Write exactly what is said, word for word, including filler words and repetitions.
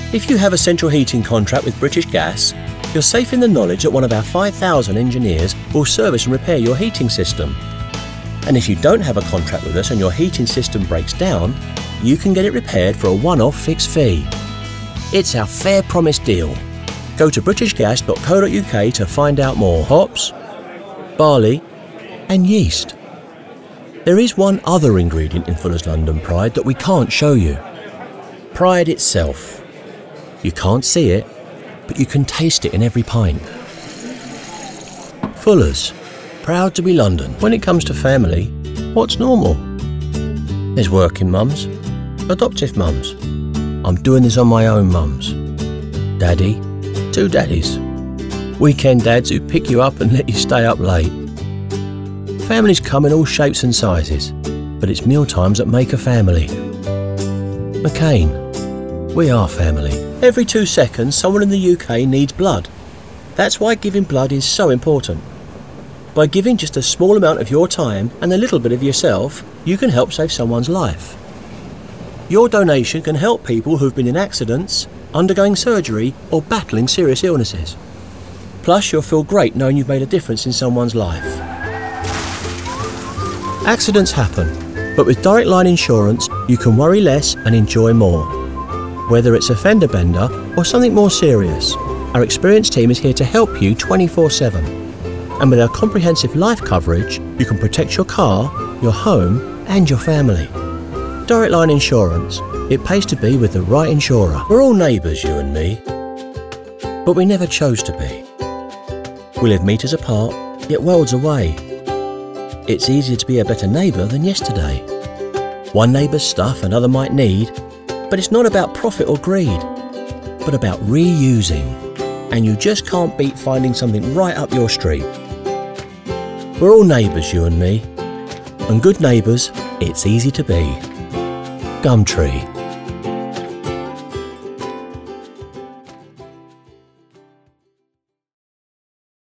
If you have a central heating contract with British Gas, you're safe in the knowledge that one of our five thousand engineers will service and repair your heating system. And if you don't have a contract with us and your heating system breaks down, you can get it repaired for a one-off fixed fee. It's our Fair Promise deal. Go to british gas dot co dot uk to find out more. Hops, barley and yeast. There is one other ingredient in Fuller's London Pride that we can't show you. Pride itself. You can't see it, but you can taste it in every pint. Fuller's, proud to be London. When it comes to family, what's normal? There's working mums, adoptive mums. I'm doing this on my own mums. Daddy, two daddies. Weekend dads who pick you up and let you stay up late. Families come in all shapes and sizes, but it's mealtimes that make a family. McCain, we are family. Every two seconds, someone in the U K needs blood. That's why giving blood is so important. By giving just a small amount of your time and a little bit of yourself, you can help save someone's life. Your donation can help people who've been in accidents, undergoing surgery, or battling serious illnesses. Plus, you'll feel great knowing you've made a difference in someone's life. Accidents happen, but with Direct Line Insurance, you can worry less and enjoy more. Whether it's a fender bender or something more serious, our experienced team is here to help you twenty-four seven. And with our comprehensive life coverage, you can protect your car, your home, and your family. Direct Line Insurance. It pays to be with the right insurer. We're all neighbours, you and me, but we never chose to be. We live metres apart, yet worlds away. It's easier to be a better neighbour than yesterday. One neighbour's stuff another might need, but it's not about profit or greed, but about reusing. And you just can't beat finding something right up your street. We're all neighbours, you and me, and good neighbours, it's easy to be. Gumtree.